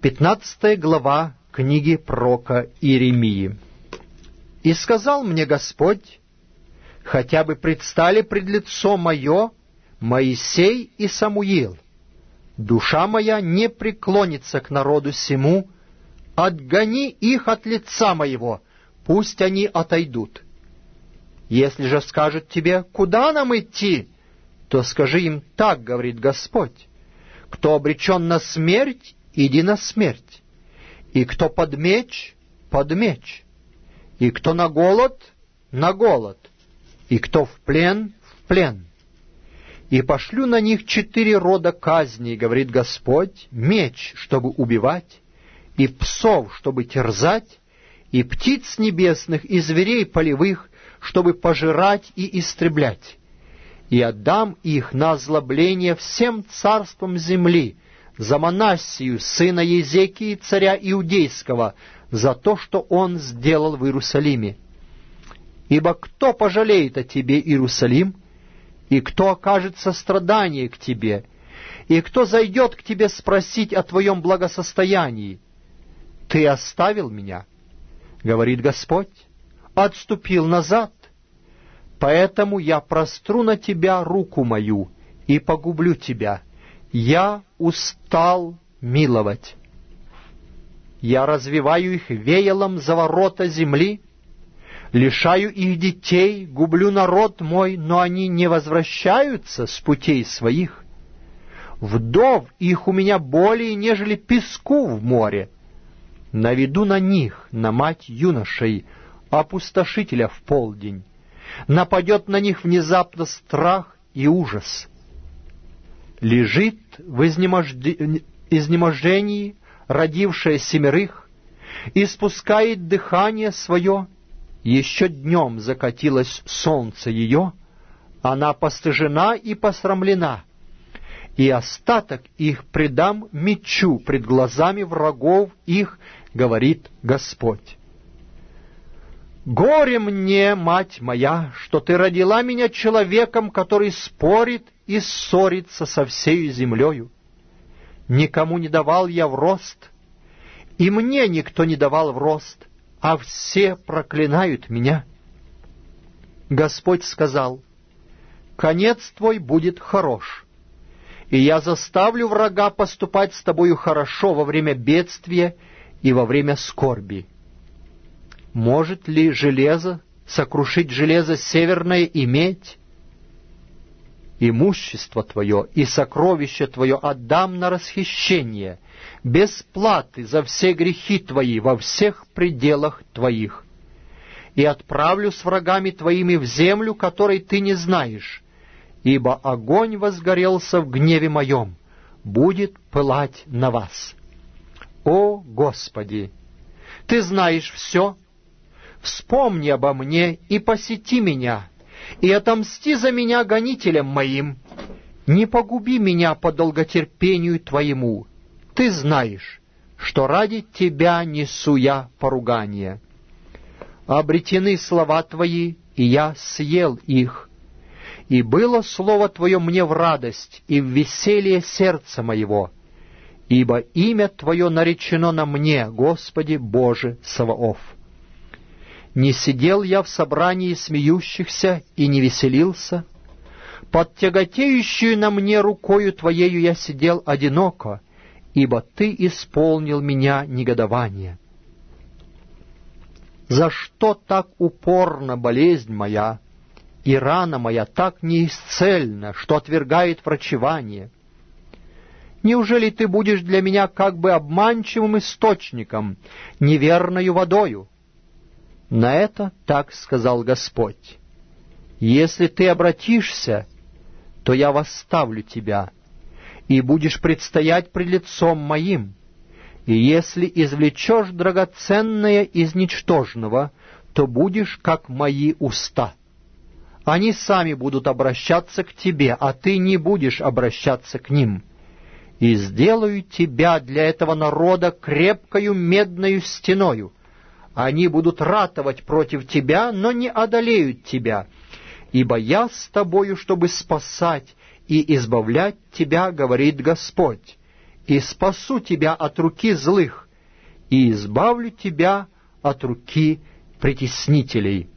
15 глава книги пророка Иеремии. «И сказал мне Господь, хотя бы предстали пред лицо мое Моисей и Самуил, душа моя не преклонится к народу сему, отгони их от лица моего, пусть они отойдут. Если же скажут тебе, куда нам идти, то скажи им, так говорит Господь, кто обречен на смерть, иди на смерть, и кто под меч, и кто на голод, и кто в плен, И пошлю на них 4 рода казней, говорит Господь, меч, чтобы убивать, и псов, чтобы терзать, и птиц небесных, и зверей полевых, чтобы пожирать и истреблять. И отдам их на озлобление всем царствам земли, за Манассию, сына Езекии, царя Иудейского, за то, что он сделал в Иерусалиме. Ибо кто пожалеет о тебе, Иерусалим, и кто окажет сострадание к тебе, и кто зайдет к тебе спросить о твоем благосостоянии? Ты оставил меня, говорит Господь, отступил назад, поэтому я простру на тебя руку мою и погублю тебя. Я устал миловать. Я развиваю их веялом за ворота земли, лишаю их детей, гублю народ мой, но они не возвращаются с путей своих. Вдов их у меня более, нежели песку в море. Наведу на них, на мать юношей, опустошителя в полдень. Нападет на них внезапно страх и ужас. Лежит в изнеможении, родившая 7, испускает дыхание свое. Еще днем закатилось солнце ее, она постыжена и посрамлена, и остаток их предам мечу пред глазами врагов их, говорит Господь. Горе мне, мать моя, что ты родила меня человеком, который спорит и ссорится со всею землею. Никому не давал я в рост, и мне никто не давал в рост, а все проклинают меня. Господь сказал, конец твой будет хорош, и я заставлю врага поступать с тобою хорошо во время бедствия и во время скорби. Может ли железо сокрушить железо северное и медь? Имущество твое и сокровище твое отдам на расхищение, без платы за все грехи твои во всех пределах твоих. И отправлю с врагами твоими в землю, которой ты не знаешь, ибо огонь возгорелся в гневе моем, будет пылать на вас. О Господи! Ты знаешь все. Вспомни обо мне и посети меня, и отомсти за меня гонителям моим. Не погуби меня по долготерпению Твоему. Ты знаешь, что ради Тебя несу я поругание. Обретены слова Твои, и я съел их. И было слово Твое мне в радость и в веселье сердца моего, ибо имя Твое наречено на мне, Господи Боже Саваоф. Не сидел я в собрании смеющихся и не веселился. Под тяготеющую на мне рукою Твоею я сидел одиноко, ибо Ты исполнил меня негодование. За что так упорна болезнь моя, и рана моя так неисцельна, что отвергает врачевание? Неужели Ты будешь для меня как бы обманчивым источником, неверною водою? На это так сказал Господь. Если ты обратишься, то я восставлю тебя, и будешь предстоять пред лицом моим. И если извлечешь драгоценное из ничтожного, то будешь как мои уста. Они сами будут обращаться к тебе, а ты не будешь обращаться к ним. И сделаю тебя для этого народа крепкою медною стеною. Они будут ратовать против тебя, но не одолеют тебя, ибо я с тобою, чтобы спасать и избавлять тебя, говорит Господь, и спасу тебя от руки злых, и избавлю тебя от руки притеснителей».